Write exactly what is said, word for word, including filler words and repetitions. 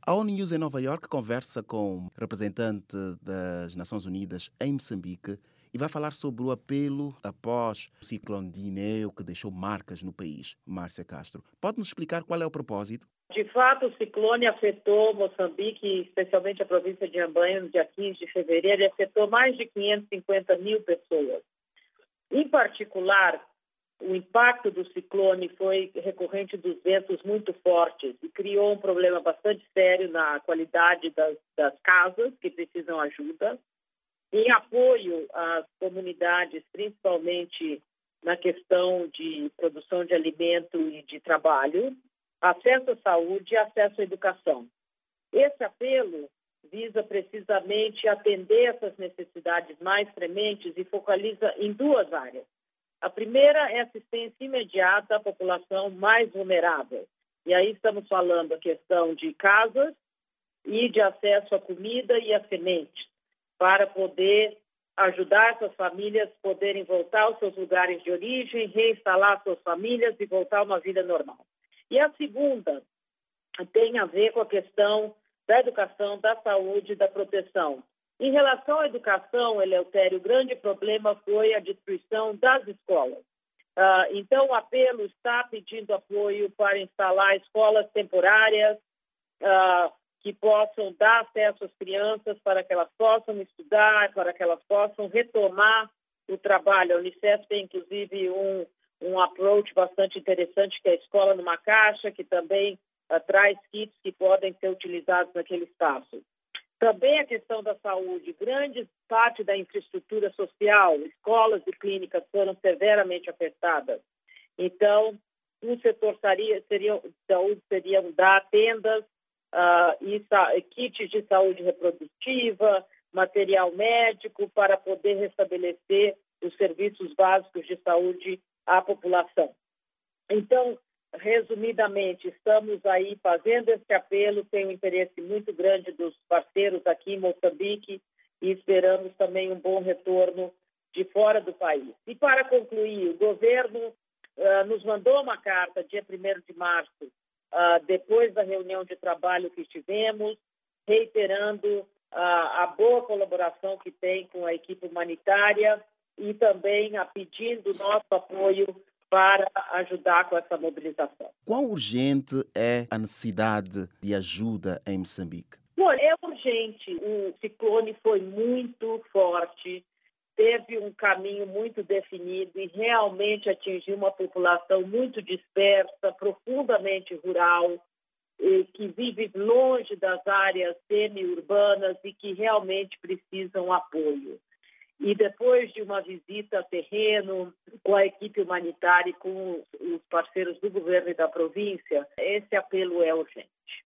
A ONU News em Nova Iorque conversa com representante das Nações Unidas em Moçambique e vai falar sobre o apelo após o ciclone Dineu que deixou marcas no país. Márcia Castro, pode nos explicar qual é o propósito? De fato, o ciclone afetou Moçambique, especialmente a província de Ambanha, no dia quinze de fevereiro, e afetou mais de quinhentas e cinquenta mil pessoas. Em particular, o impacto do ciclone foi recorrente dos ventos muito fortes e criou um problema bastante sério na qualidade das, das casas que precisam ajuda, em apoio às comunidades, principalmente na questão de produção de alimento e de trabalho, acesso à saúde e acesso à educação. Esse apelo visa precisamente atender essas necessidades mais prementes e focaliza em duas áreas. A primeira é assistência imediata à população mais vulnerável. E aí estamos falando a questão de casas e de acesso à comida e a sementes, para poder ajudar essas famílias a poderem voltar aos seus lugares de origem, reinstalar suas famílias e voltar a uma vida normal. E a segunda tem a ver com a questão da educação, da saúde e da proteção. Em relação à educação, Eleutério, o grande problema foi a destruição das escolas. Uh, então, o apelo está pedindo apoio para instalar escolas temporárias uh, que possam dar acesso às crianças para que elas possam estudar, para que elas possam retomar o trabalho. A Unicef tem, inclusive, um, um approach bastante interessante, que é a escola numa caixa, que também uh, traz kits que podem ser utilizados naquele espaço. Também a questão da saúde. Grande parte da infraestrutura social, escolas e clínicas foram severamente afetadas. Então, o setor seria, seria, saúde seriam dar tendas, uh, e kits de saúde reprodutiva, material médico, para poder restabelecer os serviços básicos de saúde à população. Então, resumidamente, estamos aí fazendo esse apelo, tem um interesse muito grande dos parceiros aqui em Moçambique e esperamos também um bom retorno de fora do país. E para concluir, o governo uh, nos mandou uma carta dia primeiro de março, uh, depois da reunião de trabalho que tivemos, reiterando uh, a boa colaboração que tem com a equipe humanitária e também a pedindo nosso apoio para ajudar com essa mobilização. Quão urgente é a necessidade de ajuda em Moçambique? Bom, é urgente. O ciclone foi muito forte, teve um caminho muito definido e realmente atingiu uma população muito dispersa, profundamente rural, que vive longe das áreas semi-urbanas e que realmente precisam apoio. E depois de uma visita a terreno com a equipe humanitária e com os parceiros do governo e da província, esse apelo é urgente.